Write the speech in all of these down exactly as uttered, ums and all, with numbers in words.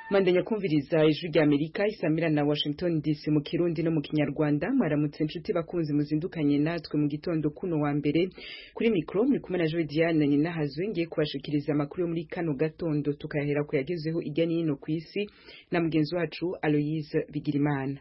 Mandanya kumviriza ijwi rya Amerika isamira na Washington D C mu Kirundi no mu Kinyarwanda. Mwaramutse inshuti bakunzi muzindukanye natwe mu gitondo kuno wa mbere. Kuri micro muri kumwe na Joy Diane nyina hazwe ngiye kubashikiriza amakuru yo muri kano gatondo tukahera ko yagezeho ijya n'ino kwisi na mugenzi wacu Aloise Bigirimana.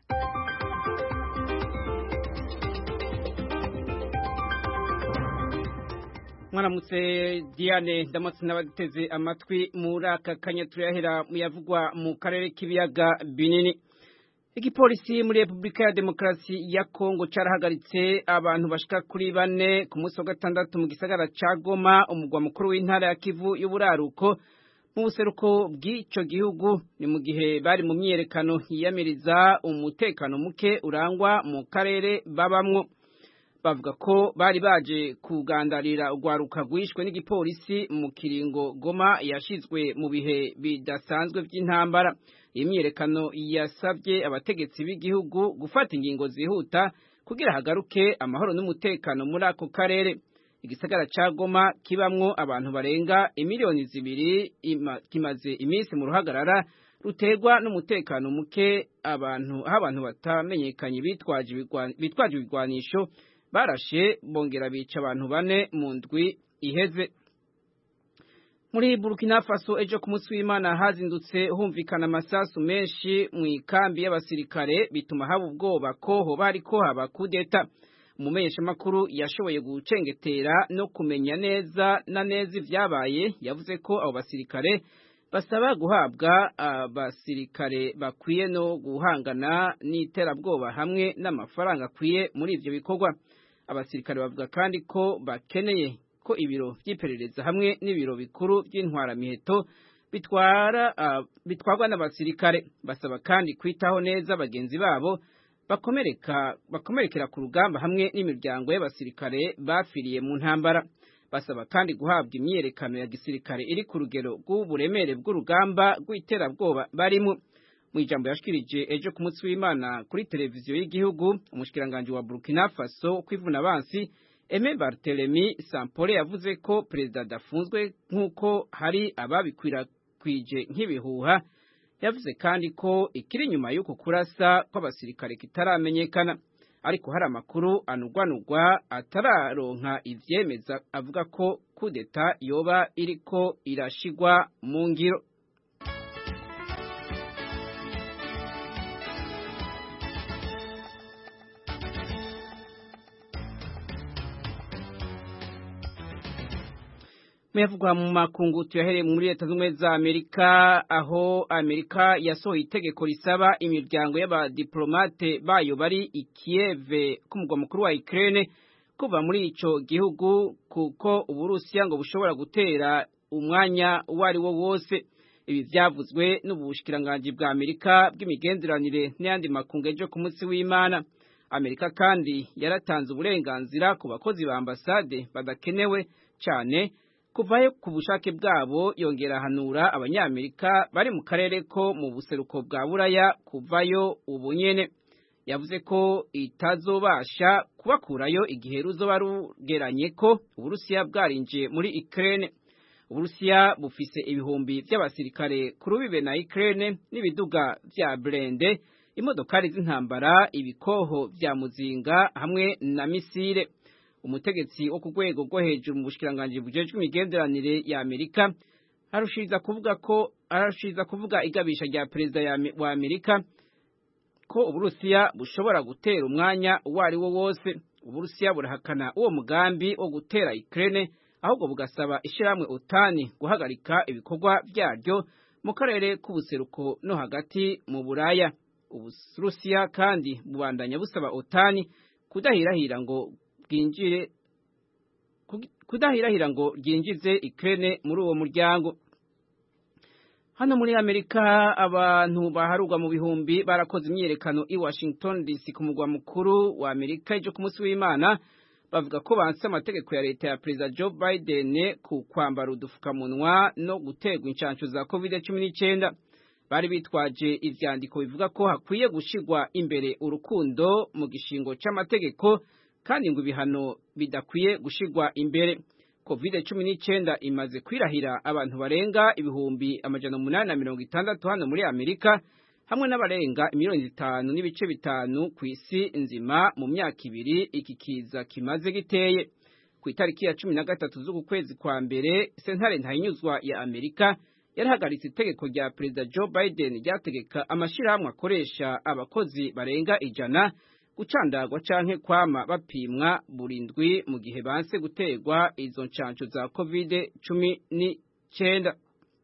Mwaramutse Diane ndamutse n'abaduteze amatwi muri aka kanya turahera muyavugwa mu karere k'ibiyaga binini. Igipolisi muri Republika ya Demokarasi ya Kongo carahagaritse abantu bashika kuri bane ku munsi wa gatandatu mu gisagara ca Goma, umugwa mukuru w'intara ya Kivu y'uburaruko mu buseruko bw'ico gihugu. Ni mu gihe bari mu myiyerekano yiyamiriza umutekano muke urangwa mu karere babamwo. Bavuga ko bari baje kugandarira urwaruka rwishwe n'igipolisi mu kiringo Goma yashizwe mu bihe bidasanzwe by'intambara. Imyiyerekano yasabye abategetsi b'igihugu gufata ingingo zihuta kugira hagaruke amahoro n'umutekano muri ako karere. Igisagara ca Goma kibamwo abantu barenga imiliyoni zibiri ima, kimaze iminsi mu ruhagarara rutegwa n'umutekano muke, abantu aho abantu batamenyekanye bitwaje bitwaje ibigwanisho barashe bongera bica abantu bane mu ndwi iheze. Muri Burkina Faso ejo ku munsi w'Imana hazindutse humvikana amasasu menshi mu ikambi y'abasirikare bituma haba ubwoba ko hoba hariko haba kudeta. Umumenyesha makuru yashoboye gucengetera no kumenya neza na neza ivyabaye, yavuze ko abo basirikare basaba guhabwa abasirikare bakwiye no guhangana n'iterabwoba hamwe n'amafaranga akwiye muri ivyo bikorwa. Abasirikare bavuga kandi ko bakeneye ko ibiro by'iperereza hamwe n'ibiro bikuru by'intwaramiheto bitwara uh, bitwarwa n'abasirikare. Basaba kandi kwitaho neza bagenzi babo bakomereka bakomerekera ku rugamba hamwe n'imiryango y'abasirikare bafiriye mu ntambara. Basaba kandi guhabwa imyiyerekano ya gisirikare iri ku rugero rw'uburemere bw'urugamba rw'iterabwoba barimo. Mu ijambo yashikirije ejo ku munsi w'Imana kuri televiziyo y'igihugu, umushikiranganje wa Burkina Faso kwivuna abansi Aimé Barthélemy Sampore yavuze ko perezida dafunzwe nk'uko hari ababikwirakwije nk'ibihuha. Yavuze kandi ko ikiri nyuma y'uko kurasa kw'abasirikare kitaramenyekana, ariko hari amakuru anugwanugwa atararonka ivyemeza avuga ko kudeta yoba iriko irashigwa mu ngiro. Mevugwa mu makungu tuyahereye muri Leta Zunze Ubumwe za Amerika, aho Amerika yasohoye itegeko risaba imiryango y'abadiplomate bayo bari i Kiev ku mugwa mukuru wa Ukraine kuva muri ico gihugu kuko Uburusiya ngo bushobora gutera umwanya wari wo wose. Ibi vyavuzwe n'ubushikiranganje bwa Amerika bw'imigenderanire n'ayandi makungu ejo ku munsi w'Imana. Amerika kandi yaratanze uburenganzira ku bakozi ba ambasade badakenewe cyane kuvayo ku bushake bwabo, yongera hanura abanyamerika bari mu karere ko mu buseruko bwa Buraya kuvayo ubunyene. Yavuze ko itazobasha kubakurayo igihe ruzoba rugeranye ko Uburusiya bwarinjiye muri Ukraine. Uburusiya bufise ibihumbi by'abasirikare ku rubibe na Ukraine n'ibiduga vya blende, imodokari z'intambara, ibikoho vya muzinga hamwe na misile. Umutegetsi wo ku rwego rwo hejuru mu bushikiranganje bujejwe imigenderanire ya Amerika arushiriza kuvuga ko arushiriza kuvuga igabisha rya perezida wa Amerika ko Uburusiya bushobora gutera umwanya wari wo wose. Uburusiya burahakana uwo mugambi wo gutera Ukraine, ahubwo bugasaba ishiramwe OTAN guhagarika ibikorwa byaryo mu karere k'ubuseruko no hagati mu Buraya. Uburusiya kandi bubandanya busaba OTAN kudahirahira ngo bwinjire kudahirahira ngo ryinjize Ukraine muri uwo muryango. Hano muri Amerika abantu baharugwa mu bihumbi barakoze imyiyerekano i Washington D C ku mugwa mukuru wa Amerika ejo ku munsi w'Imana, bavuga ko banse amategeko ya leta ya Perezida Joe Biden ku kwambara udufukamunwa no gutegwa inshansho za covid cumi n'icyenda. Bari bitwaje ivyandiko bivuga ko hakwiye gushigwa imbere urukundo mu gishingo c'amategeko kandi ngo ibihano bidakwiye gushigwa imbere. covid cumi n'icenda imaze kwirahira abantu barenga ibihumbi amajana umunani na mirongo itandatu hano muri Amerika, hamwe n'abarenga miliyoni zitanu n'ibice bitanu ku isi nzima mu myaka ibiri iki kiza kimaze giteye. Ku itariki ya cumi na gatatu z'uku kwezi kwa mbere, sentare ntahinyuzwa ya Amerika yarahagaritse itegeko rya Perezida Joe Biden ryategeka amashirahamwe akoresha abakozi barenga ijana gucandagwa canke kwama bapimwa buri ndwi mu gihe banse gutegwa izo ncanco za covid cumi n'icenda.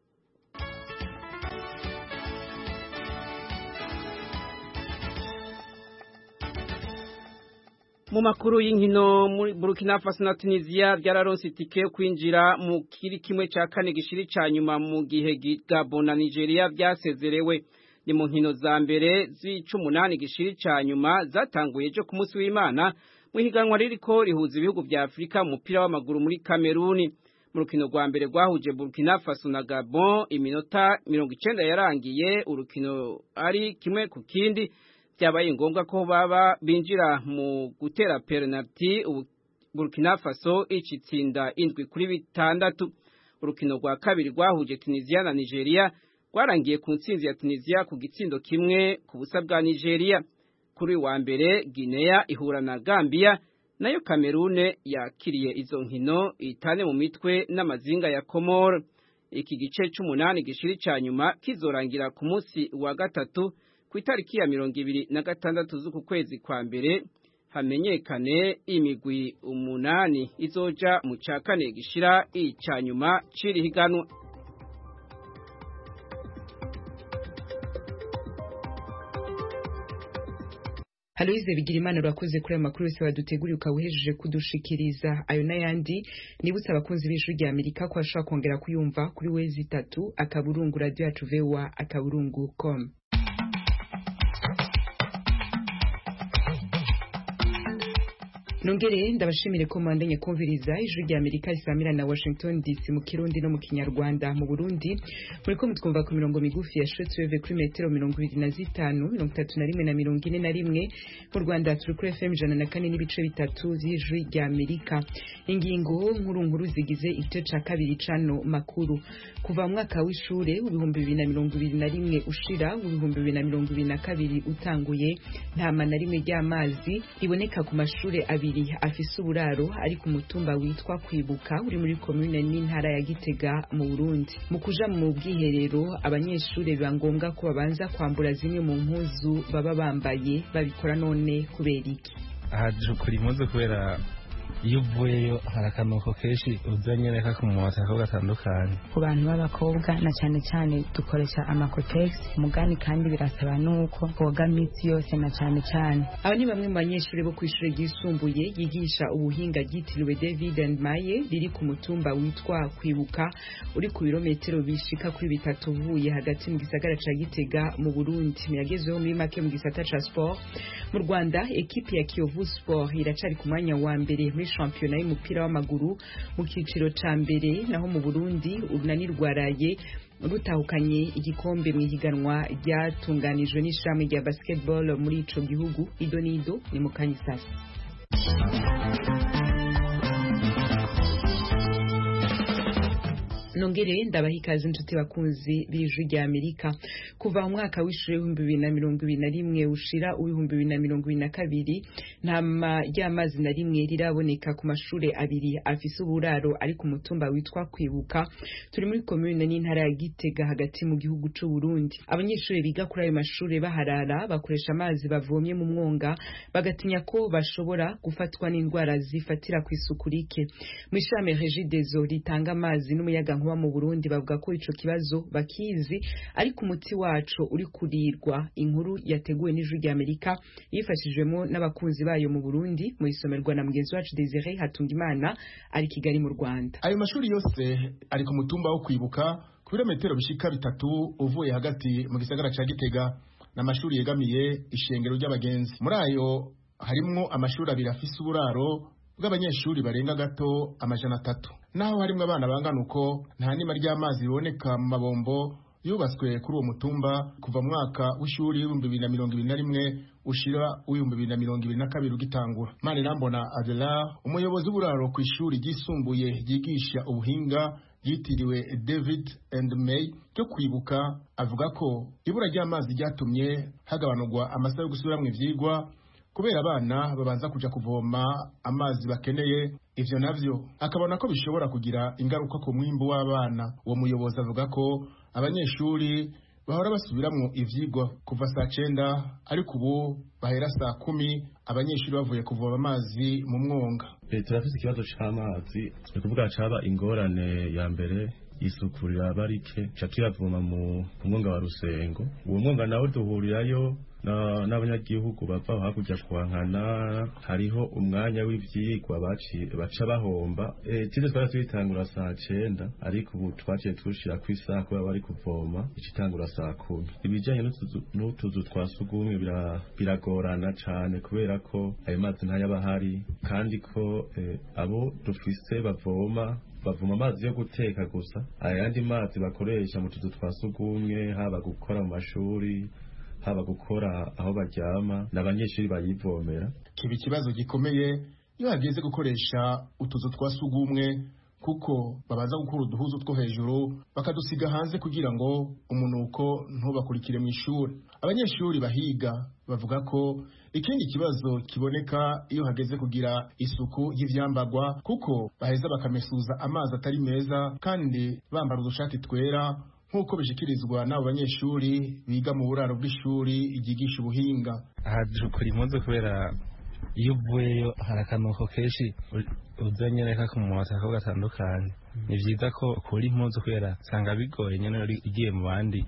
Mu makuru y'inkino, muri Burkina Faso na Tunisia byararonse itike yo kwinjira mu kiri kimwe ca kane gishiri ca nyuma mu gihe Gabon na Nigeria byasezerewe. Ni mu nkino za mbere z'icumunani gishiri ca nyuma zatanguye ejo ku munsi w'Imana mu higanwa ririko rihuza ibihugu vya Afrika mu mupira w'amaguru muri Kameruni. Mu rukino rwa mbere rwahuje Burkina Faso na Gabon, iminota mirongo icenda yarangiye urukino ari kimwe ku kindi. Byabaye ngombwa ko baba binjira mu gutera penalty, Burkina Faso icitsinda indwi kuri bitandatu. Urukino rwa kabiri rwahuje Tunisia na Nigeria rwarangiye ku ntsinzi ya Tunisia ku gitsindo kimwe ku busa bwa Nigeria. Kuri wa mbere Guinea ihura na Gambia, nayo Cameroon yakiriye izo nkino itane mu mitwe n'amazinga ya Comore. Iki gice c'umunani gishiri ca nyuma kizorangira ku munsi wa gatatu ku itariki ya mirongo ibiri na gatandatu z'uku kwezi kwa mbere, hamenyekane imigwi umunani izoja mu ca kane gishira ica nyuma ciri higanwa. Aloise Bigirimana urakoze kuri aya makuru yose waduteguriye ukawuhejeje kudushikiriza. Ayo n'ayandi nibutsa abakunzi b'ijwi rya Amerika ko ashobora kongera kuyumva kuri wezi itatu akaburungu radio yacu V O A akaburungu com. Nongere ndabashimire ko mwandanye kumviriza ijwi rya Amerika risamira na Washington D C mu Kirundi no mu Kinyarwanda. Mu Burundi muriko mutwumva ku mirongo migufi ya shortwave kuri metero mirongo ibiri na zitanu, mirongo itatu na rimwe na mirongo ine na rimwe. Mu Rwanda turi kuri F M ijana na kane n'ibice bitatu z'ijwi rya Amerika. Ingingo nkuru nkuru zigize igice ca kabiri cano makuru. Kuva mu mwaka w'ishure w'ibihumbi bibiri na mirongo ibiri na rimwe ushira w'ibihumbi bibiri na mirongo ibiri na kabiri utanguye, nta mana rimwe ry'amazi riboneka ku mashure abiri afise uburaro ari ku mutumba witwa Kwibuka uri muri commune n'intara ya Gitega mu Burundi. Mu kuja mu bwiherero abanyeshure biba ngombwa ko babanza kwambura zimwe mu mpuzu baba bambaye. Babikora none kubera iki? Aha kuri impuzu kubera iyo uvuyeyo hari akanuko kenshi uzanyereka ku mumota ko gatandukanye. Ku bantu b'abakobwa na cyane cyane dukoresha amakotex mugani kandi birasaba nuko koga mitsi yose na cyane cyane. Aba ni bamwe mu banyeshuri bo kw'ishure ryisumbuye yigisha ubuhinga ryitiriwe David and Maye riri ku mutumba witwa Kwibuka uri ku birometero bishika kuri bitatu uvuye hagati mu gisagara ca Gitega mu Burundi. Yagezeho muri make mu gisata ca sport. Mu Rwanda ekipi ya Kiyovu Sport iracari ku mwanya wa mbere muri shampiyona y'umupira w'amaguru mu kiciro ca mbere, naho mu Burundi urunani rwaraye rutahukanye igikombe mu higanwa ryatunganijwe n'ishami rya basketball muri ico gihugu. Idonido ni mu Kanyisasa. Nongere ndabaha ikaze inshuti bakunzi b'ijwi rya Amerika. Kuva mu mwaka w'ishure w'ibihumbi bibiri na mirongo ibiri na rimwe ushira w'ibihumbi bibiri na mirongo ibiri na kabiri, nta ry'amazi na rimwe riraboneka ku mashure abiri afise uburaro ari ku mutumba witwa Kwibuka turi muri commune n'intara ya Gitega hagati mu gihugu c'u Burundi. Abanyeshure biga kuri ayo mashure baharara bakoresha amazi bavomye mu mwonga, bagatinya ko bashobora gufatwa n'indwara zifatira ku isuku rike. Mw'ishami Regideso ritanga amazi n'umuyaga nkuba mu Burundi bavuga ko ico kibazo bakizi ariko umuti wacu uri kurirwa. Inkuru yateguwe n'ijwi rya Amerika yifashijwemo n'abakunzi bayo mu Burundi mu isomerwa na mugenzi wacu Desire Hatungimana ari Kigali mu Rwanda. Ayo mashuri yose ari ku mutumba wo Kwibuka ku birometero bishika bitatu uvuye hagati mu gisagara ca Gitega, n'amashuri yegamiye ishengero ry'abagenzi. Muri ayo harimwo amashuri abiri afise uburaro bw'abanyeshuri barenga gato amajana atatu. Naho harimwo abana bangana uko nta nima ry'amazi biboneka mu mabombo yubatswe kuri uwo mutumba kuva mu mwaka w'ishuri w'ibihumbi bibiri na mirongo ibiri na rimwe ushira w'ibihumbi bibiri na mirongo ibiri na kabiri ugitangura. Manirambona Adela, umuyobozi w'uburaro ku ishuri ryisumbuye ryigisha ubuhinga yitiriwe David and May cyo kwibuka, avuga ko ibura ry'amazi ryatumye hagabanurwa amasaha yo gusubiramwo ivyigwa kubera abana babanza kuja kuvoma amazi bakeneye. Ivyo navyo akabona ko bishobora kugira ingaruka ku mwimbu w'abana. Uwo muyobozi avuga ko abanyeshuri bahora basubiramwo ivyigwa kuva saa cenda ariko ubu bahera saa kumi abanyeshuri bavuye kuvoma amazi mu mwonga. E, turafise ikibazo c'amazi, ni kuvuga caba ingorane ya mbere isuku riraba rike, ca tuyavoma mu mwonga wa Rusengo. Uwo mwonga nawe duhurirayo n'abanyagihugu bava hakurya kwankana, hariho umwanya w'ivyigwa baca bahomba. E, tize twari tuyitangura saa cenda ariko ubu twaciye tushira kw'isaha kuba bari kuvoma icitangura saa kumi. Ibijanye n'utuzu twa sugumwe biragorana cane kubera ko ayo mazi ntayaba hari, kandi ko e, abo dufise bavoma bavuma amazi yo guteka gusa, ayandi mazi bakoresha mu tuzu twa sugumwe, haba gukora mu mashuri, haba gukora aho baryama, n'abanyeshuri bayivomera. Kiba ikibazo gikomeye iyo hageze gukoresha utuzu twa sugumwe, kuko babaza gukura uduhuzu two hejuru bakadusiga hanze kugira ngo umunuko ntubakurikire mu ishuri. Abanyeshuri bahiga bavuga ko ikindi kibazo kiboneka iyo hageze kugira isuku y'ivyambagwa, kuko baheza bakamesuza amazi atari meza kandi bambara udushati twera nk'uko bishikirizwa n'abo banyeshuri biga mu buraro bw'ishuri ryigisha ubuhinga. Aha dukora impuzu kubera iyo uvuyeyo hari akanuko kenshi uzanye reka ku mota ko gatandukanye. Ni vyiza ko ukora impuzu kubera usanga bigoye nyene igiye mu bandi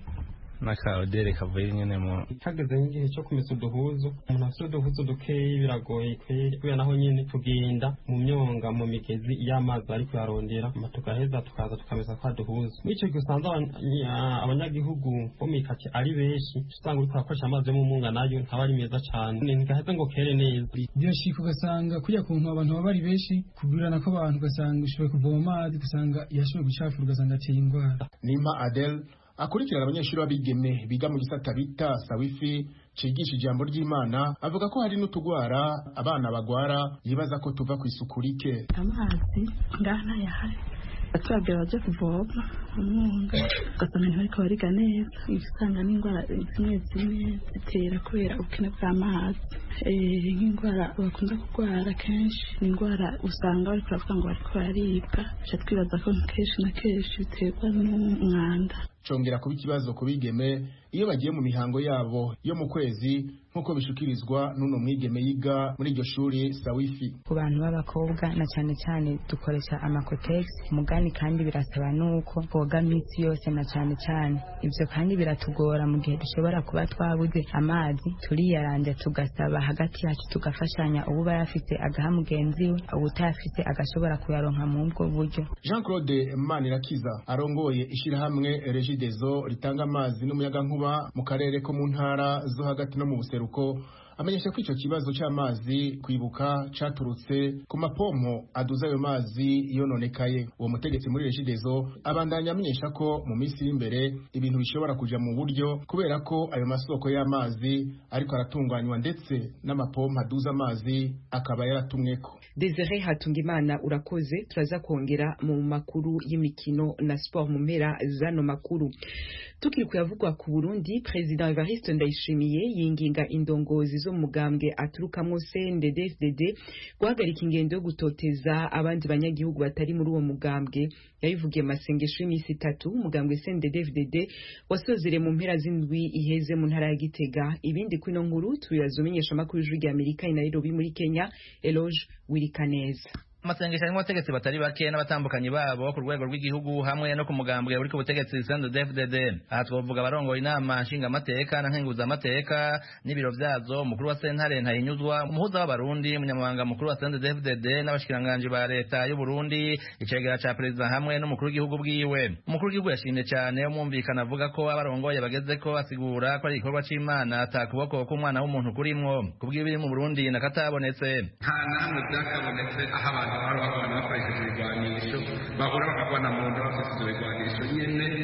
n'akaodere kavuye nyene mu hageze nk'igihe cyo kumesa uduhuzu, umuntu afite uduhuzu dukeyi biragoye kubera naho nyene tugenda mu myonga mu migezi y'amazi ariko yarondera tugaheza tukaza tukamesa kwa duhuzu. Ico gisanzwe abanyagihugu bo mikake ari benshi, usanga uriko akoresha amazi yo mu munga nayo ntaba ari meza cane, ntigaheza ngo kere neza. Byashika ugasanga kujya kuntu abantu baba bari benshi kugurana ko abantu ugasanga ushoboye kuvoma amazi ugasanga yashoboye gucafura ugasanga ateye ingwara. Nima Adel akurikirana abanyeshuri b'abigeme biga mu gisata bita Sawifi cigisha ijambo ry'Imana, avuga ko hari n'utugwara abana bagwara yibaza ko tuva ku isuku rike. Amazi ngana yahari atubabwira baje kuvoma umwunga ugasanga ntibariko bariga neza, usanga n'ingwara zimwe zimwe zitera kubera ubukene bw'amazi. Nk'ingwara bakunda kurwara kenshi ni ingwara usanga bariko baravuga ngo bariko bararibwa, ca twibaza ko kenshi na kenshi biterwa n'umwanda. Congera kuba ikibazo ku bigeme iyo bagiye mu mihango yabo yo mu kwezi, nk'uko bishikirizwa n'uno mwigeme yiga muri iryo shuri Sawifi. Ku bantu b'abakobwa na cyane cyane dukoresha amakotex mugani, kandi birasaba nuko boga misi yose na cyane cyane. Ivyo kandi biratugora mu gihe dushobora kuba twabuze amazi, turiyaranja tugasaba hagati yacu tugafashanya, ubu bayafite agaha mugenzi we, ubutayafite agashobora kuyaronka mu ubwo buryo. Jean Claude Manirakiza arongoye ishirahamwe Regideso ritanga amazi n'umuyaga nkuba mu karere ko mu ntara zo hagati no mu buseruko, amenyesha ko ico kibazo c'amazi kwibuka caturutse ku mapompo aduza ayo mazi yononekaye. Uwo mutegetsi muri Regideso abandanya amenyesha ko mu minsi y'imbere ibintu bishobora kuja mu buryo kubera ko ayo masoko y'amazi ariko aratunganywa ndetse n'amapompo aduza amazi akaba yaratumweko. Desire Hatungimana urakoze, turaza kongera mu makuru y'imikino na sport mu mpera zano makuru. Tukiri kuyavugwa ku Burundi, President Evariste Ndayishimiye yinginga indongozi zo mugambwe aturukamwo C N D D F D D guhagarika ingendo yo gutoteza abandi banyagihugu batari muri uwo mugambwe. Yabivugiye masengesho y'imisi itatu umugambwe C N D D F D D wasozere mu mpera z'indwi iheze mu ntara ya Gitega. Ibindi kwino nkuru tuyazomenyesha makuru y'ijwi rya Amerika i Nairobi muri Kenya. Eloge Wirikaneza. Amasengesho arimo abategetsi batari bake n'abatambukanyi babo ku rwego rw'igihugu hamwe no ku mugambwe uri ku butegetsi C N D D F D D. Aha twavuga abarongoye inama nshinga amateka na nkenguza amateka n'ibiro vyazo, umukuru wa sentare Ntahinyuzwa, umuhuza w'abarundi, umunyamabanga mukuru wa C N D D F D D n'abashikiranganje ba leta y'u Burundi, icegera ca president hamwe n'umukuru w'igihugu bwiwe. Umukuru w'igihugu yashimye cyane umwumvikana avuga ko abarongoye bageze ko asigura ko ari igikorwa c'Imana atakuboko k'umwana w'umuntu kurimwo. Kubw'ibiri mu Burundi nakatabonetse, nta namwe byakabonetse aho abantu bahora bakwana bakoresheje ibigwanisho, bahora bakagwana mu nda bafite ibigwanisho nyene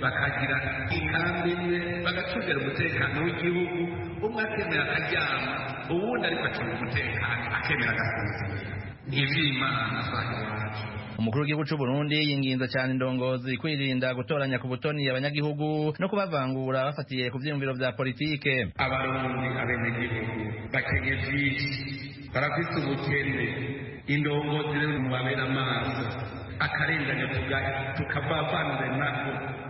bakagira inkambi imwe bagacungira umutekano w'igihugu umwe akemera akaryama uwundi ariko acunga umutekano akemera agasinzira ntivyimana sahi wacu. Umukuru w'igihugu c'u Burundi yinginze cyane indongozi kwirinda gutoranya ku butoni abanyagihugu no kubavangura bafatiye ku vyiyumviro vya politike. Abarundi abenegihugu bakenye vyinshi barafise ubukene indongozi rero mubabera amaso akarenganya tukavavanure nako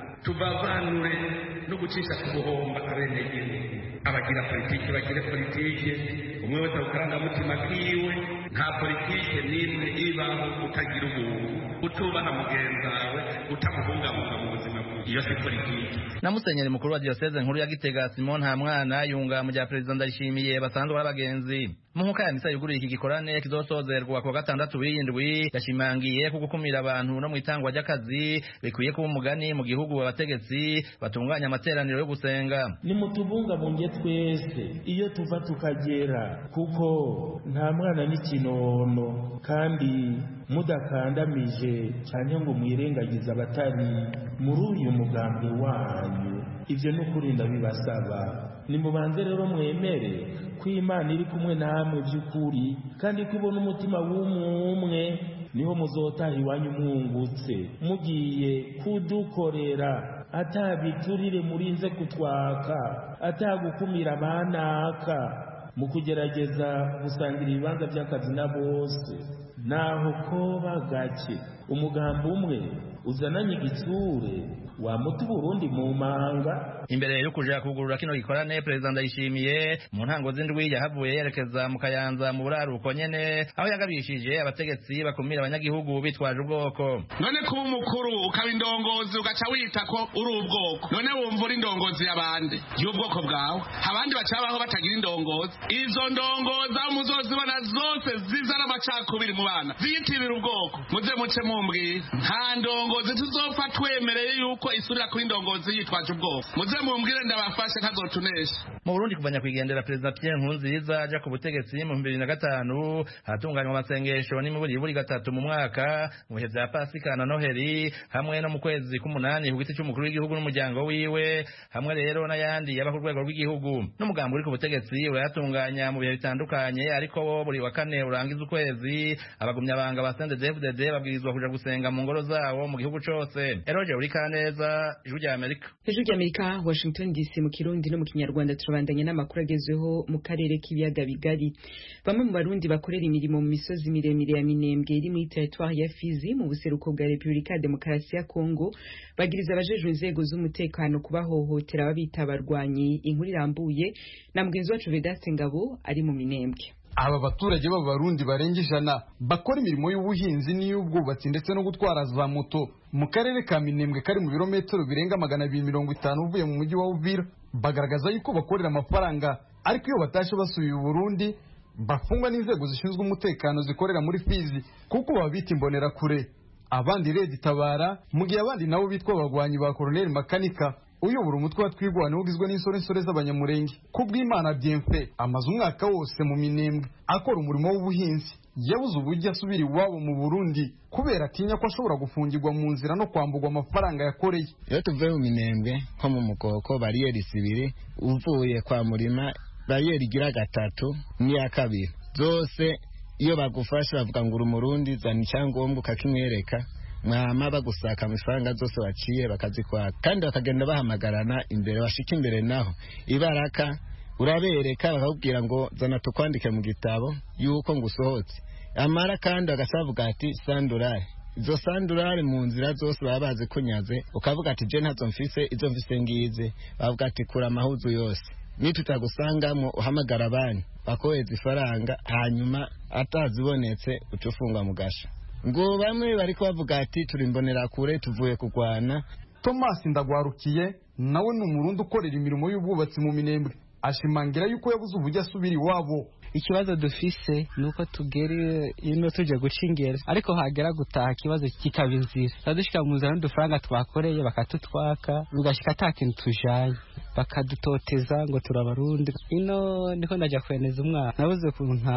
tuvavanure no gucisha ku buhomba abenegihugu. Abagira politike bagire politike umwe wese ukarangamutima kiwe nta politike n'imwe ibaho utagira ubuntu utubaha mugenzi wawe utamuhungabunga mu buzima bwiwe iyo si politike. Na Musenyeri mukuru wa Diocese nkuru ya Gitega Simon Ntamwana yunga mu bya Perezida Ndayishimiye basanzwe b'abagenzi mu nkuka ya misa yuguriye iki gikorane kizosozerwa ku wa gatandatu w'indwi yashimangiye ku gukumira abantu no mu itangwa ry'akazi bikwiye kuba umugani mu gihugu abategetsi batunganya amateraniro yo gusenga. Ni mutubungabunge twese iyo tuva tukagera kuko nta mwana n'ikinono kandi mudakandamije cyane ngo mwirengagize abatari muri uyu mugambi wanyu. Ivyo ni ukuri ndabibasaba nimubanze rero mwemere ko Imana iri kumwe namwe by'ukuri kandi kubona umutima w'umwe niho muzotaha iwanyu mwungutse mugiye kudukorera atabiturire murinze kutwaka atagukumira abanaka mu kugerageza gusangira ibibanza by'akazi na bose naho koba gake umugambi umwe uzananye igitsure wa mutu Burundi mu manga. Imbere yo kuja kugurura kino gikorane Perezida Ndayishimiye mu ntango z'indwi yahavuye yerekeza mu Kayanza mu buraruko nyene aho yagabishije abategetsi bakumira abanyagihugu bitwaje ubwoko. None kuba umukuru ukaba indongozi ugaca wita ko uri ubwoko none wumva uri indongozi y'abandi y'ubwoko bwawe abandi bacabaho batagira indongozi. Izo ndongozi aho muzozibona zose zizana amacakubiri mu bana ziyitirira ubwoko muze muce mumbwira nta ndongozi tuzopfa twemereye yuko isubira kuri ndongozi yitwaje ubwoko muze mumbwire ndabafashe ntazotunesha. Mu Burundi kuva nyakwigendera Perezida Pierre Nkurunziza aja ku butegetsi mu bibiri na gatanu hatunganywa amasengesho n'imiburi buri gatatu mu mwaka mu bihe vya Pasika na Noheli hamwe no mu kwezi k'umunani ku giti cy'umukuru w'igihugu n'umuryango wiwe hamwe rero n'ayandi yaba ku rwego rw'igihugu. N'umugambi uri ku butegetsi urayatunganya mu bihe bitandukanye ariko wo buri wa kane urangiza ukwezi abagumyabanga ba C N D D F D D babwirizwa kuja gusenga mu ngoro zawo mu gihugu cose. Eroje uri kaneza ijwi rya Amerika. Ijwi rya Amerika Washington D C mu Kirundi no mu Kinyarwanda turabandanya n'amakuru agezweho mu karere k'ibiyaga bigari. Bamwe mu Barundi bakorera imirimo mu misozi miremire ya Minembwe iri muri territoire ya Fizi mu buseruko bwa Republika Demokarasi ya Kongo bagiriza abajejwe inzego z'umutekano kubahohotera babita abarwanyi. Inkuru irambuye na mugenzi wacu Vedaste Ngabo ari mu Minembwe. Aba baturage b'Abarundi barenga ijana bakora imirimo y'ubuhinzi n'iy'ubwubatsi ndetse no gutwara za moto mu karere ka Minembwe kari mu birometero birenga magana abiri mirongo itanu uvuye mu mujyi wa Uvira bagaragaza yuko bakorera amafaranga ariko iyo batashe basubiye u Burundi bafungwa n'inzego zishinzwe umutekano zikorera muri Fizi kuko babita imbonera kure. Abandi Red Tabara mu gihe abandi nabo bitwa abagwanyi ba Colonel Makanika uyobora umutwe wa twigwana ugizwe n'insoresore z'abanyamurenge. Kubw'Imana Bienfait amaze umwaka wose mu Minembwe akora umurimo w'ubuhinzi yabuze uburyo asubira iwabo mu Burundi kubera atinya ko ashobora gufungirwa mu nzira no kwambugwa amafaranga yakoreye. Iyo tuvuye mu Minembwe nko mu Mukoko bariyeri zibiri uvuye kwa Murima bariyeri igira gatatu n'iya kabiri zose iyo bagufasha bavuga ngo uri Umurundi zana icyangombwa ukakimwereka mwama bagusaka amafaranga zose baciye bakazikwaka kandi bakagenda bahamagarana imbere bashika imbere naho ibaraka urabereka bakakubwira ngo zana tukwandike mu gitabo yuko ngusohotse amara kandi agasavuga ati sandurare izo sandurare mu nzira zose baba bazi kunyaze ukavuga ati je ntazo mfise izo mfise ngize bavuga ati kura amahuzu yose nitutagusangamo uhamagara abandi bakoheza ifaranga hanyuma atazibonetse ucufungwa mu gasha ngo bamwe bari bavuga ati turi mbonera kure tuvuye kugwana. Thomas Ndagwarukiye nawe ni umurundi ukorera imirimo y'ubwubatsi mu Minembwe ashimangira yuko yabuze uburyo asubira iwabo. Ikibazo dufise nuko tugere ino tuje gucingera ariko hagera gutaha kibazo kikaba inzira tadushika mu nzira n'udufaranga twakoreye bakatutwaka ugashika atakintu tujanye bakadutoteza ngo turabarundi ino niko ndaja kweneza umwana nabuze kunta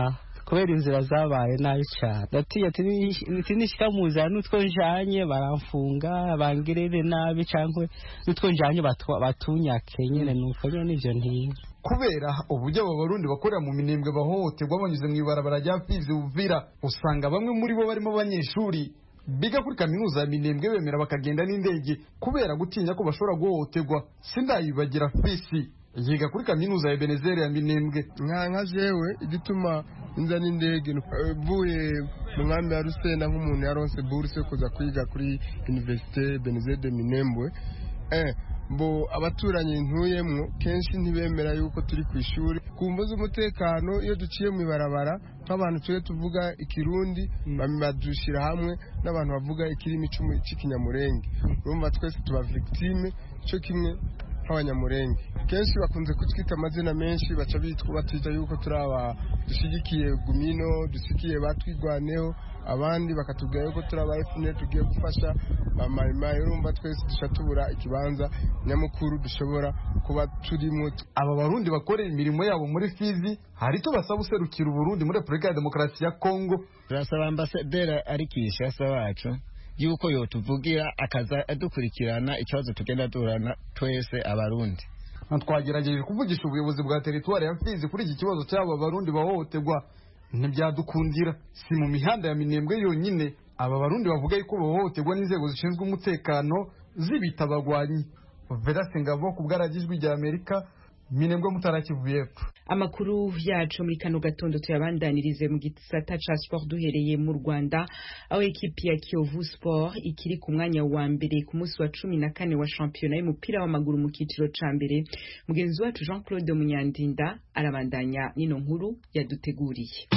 kubera inzira zabaye nabi cyane ndatiye ati nishika muzana n'utwo njanye baramfunga bangirire nabi cyangwa n'utwo njanye batunyake nyene nuko nyene ivyo ntiye kubera uburyo abo barundi bakorera mu minembwe bahohoterwa banyuze mu ibarabara rya Fizi Uvira usanga bamwe muri bo barimo abanyeshuri biga kuri kaminuza ya Minembwe bemera bakagenda n'indege kubera gutinya ko bashobora guhohoterwa. Sindayibagira Fisi yiga kuri kaminuza ya Benezeri ya Minembwe. nka jewe igituma inza n'indege vuye mu nkambi ya Rusenda nk'umuntu yaronse bourse kuza kwiga kuri Université Benezeri de Minembwe eh bo abaturanyi ntuyemwo kenshi ntibemera yuko turi ku ishuri kumva z'umutekano iyo duciye mu ibarabara nk'abantu tuje tuvuga ikirundi badushira hamwe n'abantu bavuga ikirimi cy'ikinyamurenge urumva twese tuba victime cyo kimwe nk'abanyamurenge kenshi bakunze kutwita amazina menshi baca bitwa batita yuko turi aba dushigikiye gumino dusikiye batwigwaneho abandi bakatubwira yuko turi aba F N L tugiye gufasha bamayimayi urumva twese dushatubura ikibanza nyamukuru dushobora kuba turimo. Aba barundi bakorera imirimo yabo muri Fizi hari to basaba userukira Burundi muri Republika ya Demokarasi ya Kongo. Turasaba ambasaderi ari Kinshasa wacu yuko yotuvugira akaza adukurikirana ikibazo tugenda durana twese abarundi. Twagerageje kuvugisha ubuyobozi bwa teritwari ya Fizi kuri iki kibazo cy'aba barundi bahohoterwa ntibyadukundira. Si mu mihanda ya Minembwe yonyine aba barundi bavuga yuko bahohoterwa n'inzego zishinzwe umutekano zibita abagwanyi. Vedaste Ngabo ku bwaragijwe rya Amerika Minembwe Mutara Kivu y'Epfo. Amakuru yacu muri kano gatondo tuyabandanirize mu gisata ca sport duhereye mu Rwanda aho ekipi ya Kiyovu Sport ikiri ku mwanya wa mbere ku munsi wa cumi na kane wa championnat y'umupira w'amaguru mu kiciro ca mbere. Mugenzi wacu Jean Claude Munyandinda arabandanya nino nkuru yaduteguriye.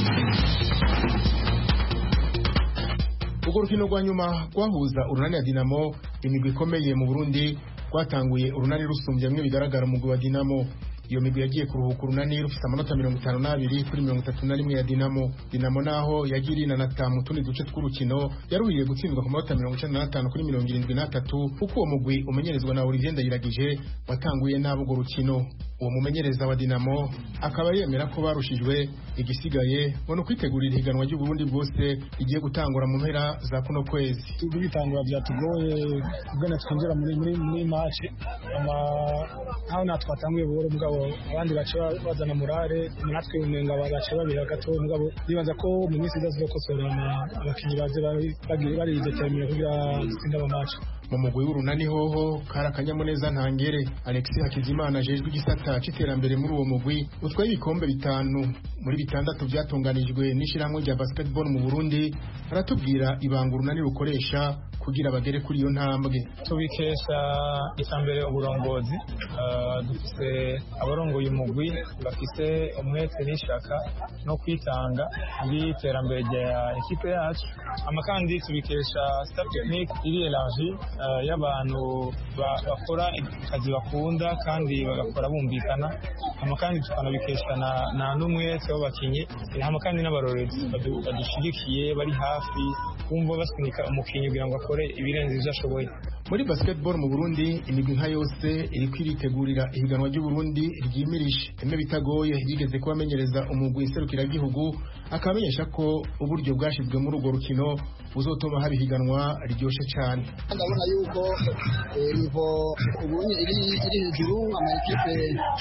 Ugo rukino rwa nyuma rwahuza urunani ya Dinamo imigwi ikomeye mu Burundi rwatanguye urunani rusumbye mwe bigaragara mu gwa Dinamo. Iyo migwi yagiye kuruhuka urunani rufite amanota mirongo itanu n'abiri kuri mirongo itatu na rimwe ya Dinamo. Dinamo naho yagiri na natamu tundi duce tw'urukino yaruhiye gutsindwa ku manota mirongo icenda n'atanu kuri mirongo irindwi n'atatu kuko uwo mugwi umenyerezwa na Olivier Ndayiragije watanguye nabo go rukino. Uwo mumenyereza wa Dinamo akaba yemera ko barushijwe igisigaye bono kwitegurira higanwa ry'u Burundi bwose igiye gutangura mu mpera za kuno kwezi. Tubitangura byatugoye ubwo twinjira muri muri muri match ama aho natwatanguye boro mugabo abandi bace bazana morale natwe umenga bagace babiri gato mugabo bibaza ko mu minsi izazo kosorana abakinyi baze bari bari determine kugira gutsinda match. Mu mugwi w'urunani hoho kara kanyamuneza ntangere Alexis Hakizimana jejwe igisata c'iterambere muri uwo mugwi utwaye ibikombe bitanu muri bitandatu byatunganijwe n'ishiramwe rya basketball mu Burundi aratubwira ibanga urunani rukoresha kugira bagere kuri iyo ntambwe. Tubikesha itambere uburongozi uh, dufise abarongoye umugwi bafise umwete n'ishaka no kwitanga muri iterambere rya ekipe yacu amakandi tubikesha staff technique iri elargi uh, y'abantu bakora akazi bakunda kandi bagakora bumvikana amakandi tukanabikesha na, na n'umwete w'abakinyi amakandi n'abarorezi badushigikiye bari hafi kumva basunika umukinyi kugira ngo akore ibirenze ivyo ashoboye. Muri basketball mu Burundi imigwi nka yose iri kwiritegurira ihiganwa ry'u Burundi ryimirishe eme bitagoye yigeze kubamenyereza umugwi iserukira gihugu akamenyesha ko uburyo bwashizwe muri urwo rukino buzotuma haba ihiganwa ryoshe cyane. Ndabona yuko nivo ubunye iri iri hejuru amakipe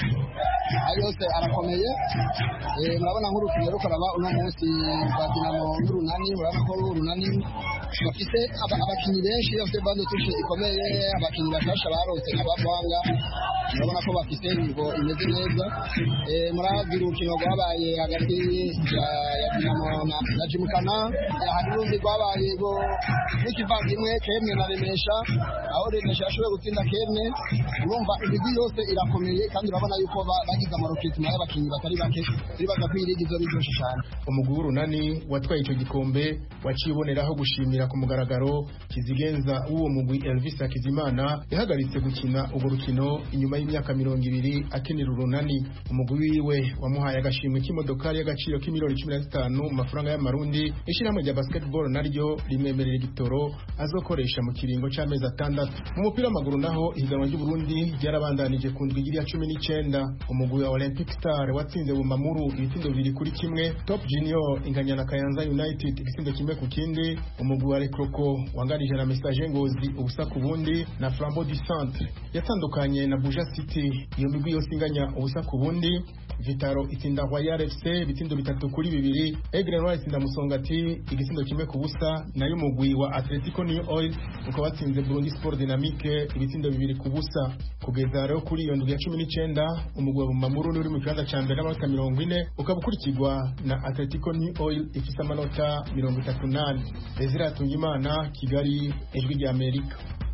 ayose arakomeye murabona nk'urukino rukoraba uno munsi rwa Dinamo n'urunani murabona ko urunani bafite abakinyi benshi bafite bando tushe ikomeye abakinyi bashasha barose abavanga murabona ko bafite nivo imeze neza murazi urukino rwabaye hagati ya Dinamo na Jimukana hari urundi rwabaye go n'ikivandimwe Kemwe na Remesha aho Remesha yashoboye gutsinda Kemwe urumva imigwi yose irakomeye kandi urabona yuko bagize amaroketi y'abakinyi batari bake ribaza kwirigizo rijoshe cyane. Umugwi w'urunani watwaye icyo gikombe waciboneraho gushimira ku mugaragaro kizigenza uwo mugwi Elvis Hakizimana yahagaritse gukina urwo rukino inyuma y'imyaka mirongo ibiri akinira urunani. Umugwi wiwe wamuhaye agashimwe k'imodokari y'agaciro k'imiliyoni cumi na zitanu mu mafaranga y'amarundi. Ishirahamwe rya basketball naryo rimwemerera igitoro azokoresha mu kiringo c'amezi atandatu. Mu mupira w'amaguru naho ihiganwa ry'u Burundi ryarabandanije ku ndwi ya cumi n'icenda. Umugwi wa Olympic Star watsinze Bumamuru ibitsindo bibiri kuri kimwe. Top Junior inganya na Kayanza United igitsindo kimwe ku kindi. Umugwi wa Rekroko wanganije na Message Ngozi ubusa ku bundi, na Flambeau du Centre yatandukanye na Buja City iyo migwi yose inganya ubusa ku bundi. Vitaro itsinda Royal F C ibitindo bitatu kuri bibiri. Aigle Noir itsinda Musongati igitindo kimwe ku busa, nayo umugwi wa Atletico New Oil uko batsinze Burundi Sport Dynamique ibitindo bibiri ku busa. Kugeza rero kuri iyo ndwi ya cumi n'icenda umugwi wa Bumamuru uri mu kibanza ca mbere n'amanota mirongo ine ukaba ukurikirwa na Atletico New Oil ifise amanota mirongo itatu n'ane. Ezra Tungimana, Kigali, Ijwi rya Amerika.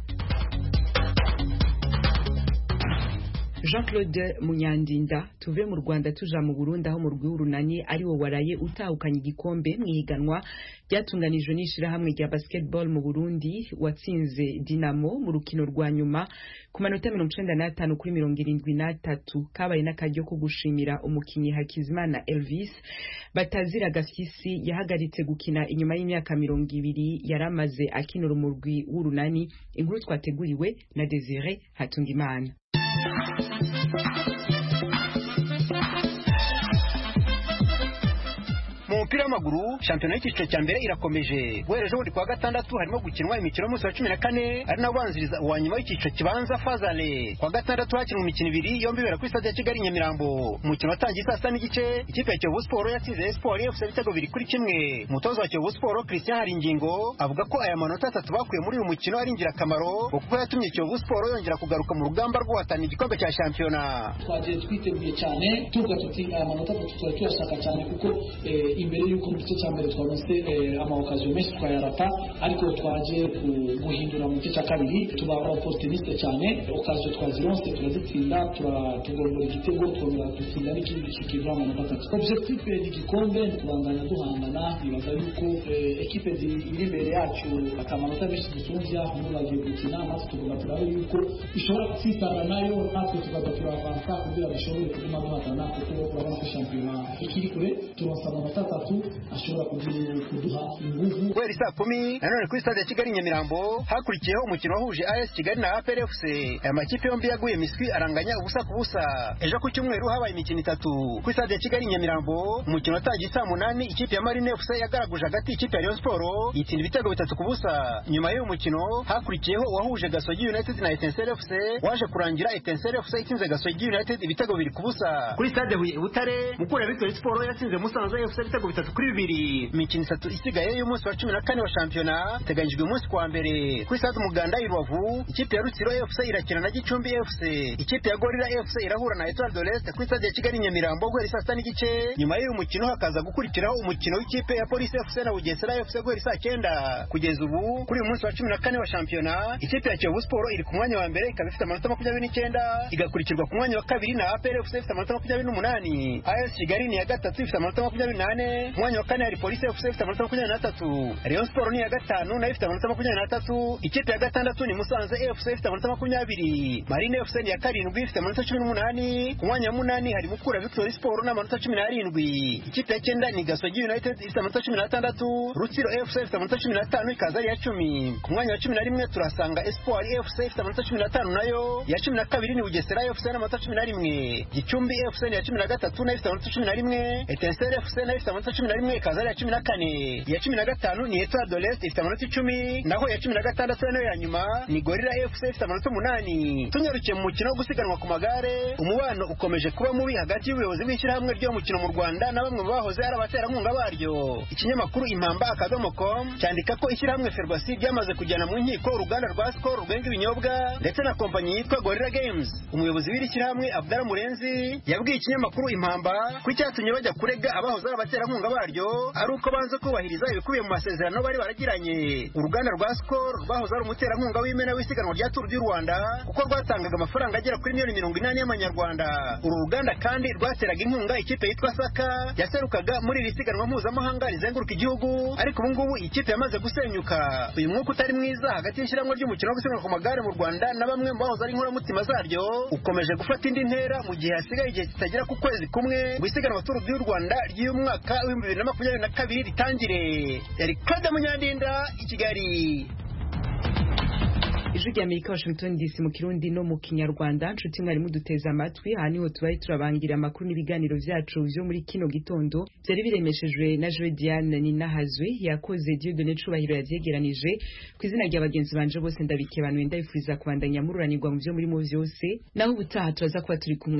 Jean-Claude Munyandinda, tuve mu Rwanda tuja mu Burundi aho mu rwi w'urunani ari wo waraye utahukanye igikombe mwihiganwa ryatunganijwe n'ishirahamwe rya basketball mu Burundi watsinze Dinamo mu rukino rwa nyuma ku manota mirongo icenda n'atanu kuri mirongo irindwi n'atatu. Kabaye n'akaryo ko gushimira umukinyi Hakizimana Elvis Batazira Gafyisi yahagaritse gukina inyuma y'imyaka mirongo ibiri yaramaze akinura umurwi w'urunani. Inkuru twateguriwe na Desire Hatungimana. Mu mupira w'amaguru shampiyona y'icyiciro cya mbere irakomeje. Guhera ejo bundi kuwa gatandatu harimo gukinwa imikino y'umunsi wa cumi na kane ari nawo ubanziriza uwa nyuma w'icyiciro kibanza Fazale. Kuwa gatandatu hakinwa imikino ibiri yombi ibera kuri stade ya Kigali Nyamirambo. Umukino watangiye saa sita n'igice ikipe ya Kiyovu Sport yatsinze Espoir F C ibitego bibiri kuri kimwe. Umutoza wa Kiyovu Sport Christian Haringingo avuga ko aya manota atatu bakuye muri uyu mukino ari ingirakamaro kuko yatumye Kiyovu Sport yongera kugaruka mu rugamba rwo guhatanira igikombe cya shampiyona. Twagiye twiteguye cyane tuvuga tuti aya manota atatu twari tuyashaka cyane kuko imbere y'uko mu gice cya mbere twabonse amawukaziyo menshi twayarata, ariko twaje guhindura mu gice cya kabiri tuba opportuniste cyane. Okaziyo twazironse turazitsinda, tugombora igitego twongera dutsinda n'ikindi kikiva amanota atatu. Objectif y'igikombe ni kubandanya duhangana. Nibaza yuko ekipe ziri imbere yacu akamanota menshi dusunzya aho bagiye gukina, natwe tugomba turabe yuko ishobora gutsitana nayo, natwe tukaza turavansa kugira bashobore kuguma duhatana kuko urabona ko shampiyona ikiri kure. Turonsa amanota atatu ashobora kuduha inguvu. Guhera saa kumi nanone kuri stade ya Kigali Nyamirambo hakurikiyeho umukino wahuje A S Kigali na A P R F C. Aya makipe yombi yaguye miswi aranganya ubusa ku busa. Ejo ku cyumweru habaye imikino itatu kuri stade ya Kigali Nyamirambo. Umukino watangiye saa munani ikipe ya Marine F C yagaraguje hagati ikipe ya Rayon Sport yitsinda ibitego bitatu ku busa. Nyuma y'uyu mukino hakurikiyeho wahuje Gasogi United na Etincelle F C waje kurangira Etincelle F C itsinze Gasogi United ibitego bibiri ku busa. Kuri stade Huye Butare Mukura Victory Sport yatsinze Musanze F C ibitego bitatu kuri bibiri. Imikino itatu isigaye y'umunsi wa cumi na kane wa shampiyona iteganyijwe umunsi kwa mbere kuri stade Umuganda i Rubavu. Ikipe ya Rutsiro F C irakina na Gicumbi F C. Ikipe ya Gorilla F C irahura na Etoile de l'Est kuri stade ya Kigali Nyamirambo guhera saa sita n'igice. Nyuma y'uyu mukino hakaza gukurikiraho umukino w'ikipe ya Police F C na Bugesera F C guhera saa cyenda. Kugeza ubu kuri uyu munsi wa cumi na kane wa shampiyona ikipe ya Kiyovu Sport iri ku mwanya wa mbere ikaba ifite amanota makumyabiri n'icyenda, igakurikirwa ku mwanya wa kabiri na A P R F C ifite amanota makumyabiri n'umunani. A S Kigali ni ya gatatu ifite amanota makumyabiri n'ane. Mwanya wa kane hari Police F C ifite amanota makumyabiri n'atatu. Rayon Sport ni ya gatanu nayo ifite amanota makumyabiri n'atatu. Ikipe ya gatandatu ni Musanze F C ifite amanota makumyabiri. Marine F C ni ya karindwi ifite amanota cumi n'umunani. Ku mwanya wa munani hari Mukura Victory Sport n'amanota cumi n'arindwi. Ikipe ya cyenda ni Gasogi United ifite amanota cumi n'atandatu. Rutsiro F C ifite amanota cumi n'atanu ikaza ari ya cumi. Ku mwanya wa cumi na rimwe turasanga Espoir F C ifite amanota cumi n'atanu nayo. Ya cumi na kabiri ni Bugesera F C n'amanota cumi na rimwe. Gicumbi F C ni ya cumi na gatatu nayo ifite amanota cumi na rimwe. Etincelle F C nayo ifite amanota cumi na rimwe ikaza ari ya cumi na kane. Ya cumi na gatanu ni Etoile de l'Est ifite amanota icumi, naho ya cumi na gatandatu nayo ya nyuma ni Gorilla F C ifite amanota umunani. Tunyarukiye mu mukino wo gusiganwa ku magare, umubano ukomeje kuba mubi hagati y'ubuyobozi bw'ishyirahamwe ryo mukino mu Rwanda na bamwe bahoze ari abaterankunga baryo. Ikinyamakuru Impamba akadomo com cyandika ko ishyirahamwe Ferwasi ryamaze kujyana mu nkiko uruganda rwa Skol rwenga ibinyobwa ndetse na kompanyi yitwa Gorilla Games. Umuyobozi w'iri shyirahamwe Abdara Murenzi yabwiye ikinyamakuru Impamba ko icyatumye bajya kurega abahoze ari abaterankunga baryo ari uko banze kubahiriza ibikubiye mu masezerano bari baragiranye. Uruganda rwa Skol rwahoze ari umuterankunga w'imena w'isiganwa rya Tour du Rwanda kuko rwatangaga amafaranga agera kuri miliyoni mirongo inani y'amanyarwanda. Uru ruganda kandi rwateraga inkunga ikipe yitwa Saka yaserukaga muri iri siganwa mpuzamahanga rizenguruka igihugu, ariko ubu ngubu ikipe yamaze gusenyuka. Uyu mwuka utari mwiza hagati y'ishyirahamwe ry'umukino wo gusiganwa ku magare mu Rwanda na bamwe mu bahoze ari inkoramutima zaryo ukomeje gufata indi ntera mu gihe hasigaye igihe kitagera ku kwezi kumwe ngo isiganwa Tour du Rwanda ry'uyu mwaka w'ibihumbi bibiri na makumyabiri na kabiri ritangire. Yari Claude Munyandinda i Kigali. Ijwi rya Amerika, Washington D C mu Kirundi no mu Kinyarwanda. Nshuti mwari muduteze amatwi, aha niho tubaye turabangira amakuru n'ibiganiro vyacu vyo muri kino gitondo. Vyari biremeshejwe na Joe Diane Ninahazwe, yakoze Dieudonné Cubahiro yavyegeranije. Kw'izina rya bagenzi banje bose ndabikebanuye ndabifuriza kubandanya mururanirwa mu vyo muri mu vyose. Naho ubutaha turaza kuba turi kumwe